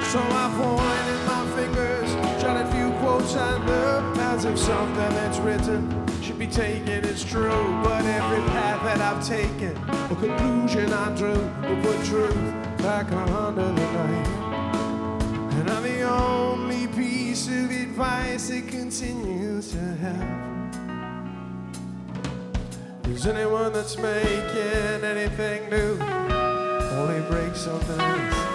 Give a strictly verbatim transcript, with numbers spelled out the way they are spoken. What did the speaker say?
So I pointed my fingers, jotted few quotes I knew, as if something that's written should be taken as true. But every path that I've taken, a conclusion I drew, will put truth back under the knife. And I'm the only piece of advice it continues to have. Is anyone that's making anything new only breaks something else?